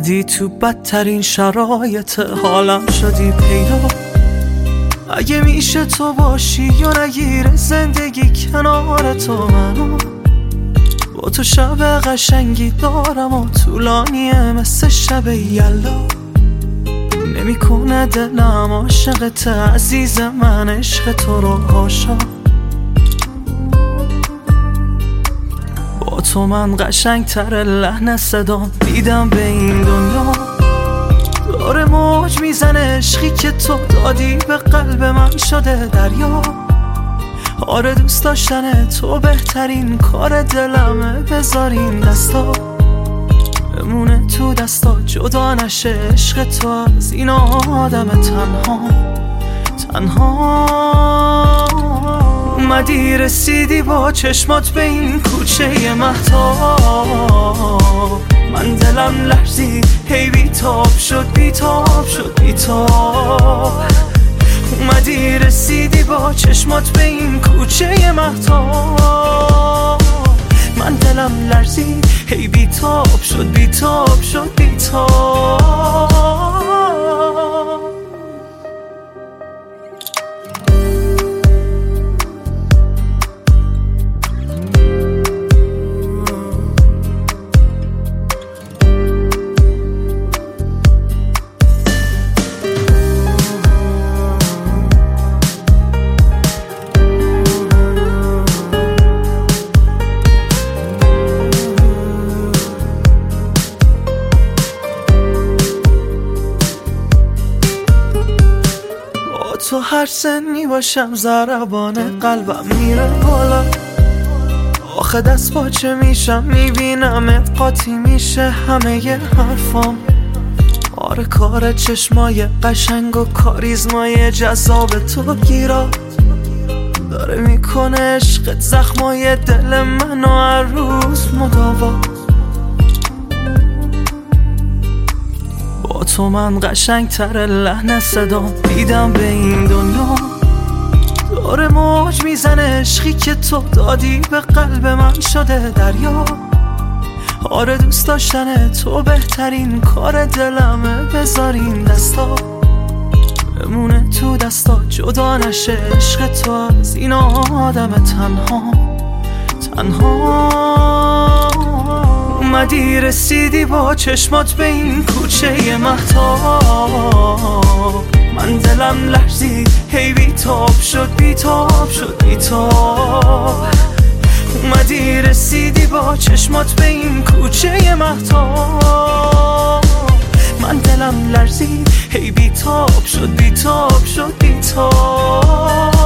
اومدی تو بدترین شرایط حالم شدی پیدا. اگه میشه تو باشی یا نگیره زندگی کنار تو، منو با تو شب قشنگی دارم و طولانیه مثل شب یلا. نمیکنه دلم عاشقت عزیز من، عشق تو رو هاشا. با تو من قشنگتر لحن صدام دیدم به این دنیا. داره موج میزنه عشقی که تو دادی به قلب من شده دریا. آره دوست داشتن تو بهترین کار دلمه، بذارین دستا بمونه تو دستا، جدا نشه عشق تو از این آدم تنها. اومدی رسیدی با چشمات به این کوچه مهتاب. من دلم لرزید هی بیتاب شد بیتاب شد بیتاب. اومدی رسیدی با چشمات به این کوچه مهتاب. من دلم لرزید هی بیتاب شد بیتاب شد بیتاب. تو هر سنی باشم ضربان قلبم میره بالا. آخه دست باچه میشم میبینم قاطی میشه همه ی حرفام. آره کار چشمای قشنگ و کاریزمای جذاب تو گیراد داره میکنه عشقت زخمای دل منو هر روز مداوا. با تو من قشنگتر لحن صدام دیدم به این دنیا. داره موج میزنه عشقی که تو دادی به قلب من شده دریا. آره دوست داشتن تو بهترین کار دلمه، بذارین دستا بمونه تو دستا، جدا نشه عشق تو از این آدم تنها. اومدی رسیدی با چشمات به این کوچه مهتاب. من دلم لرزید هی بیتاب شد بیتاب شد بیتاب. اومدی رسیدی با چشمات به این کوچه مهتاب. من دلم لرزید هی بیتاب شد بیتاب شد بیتاب.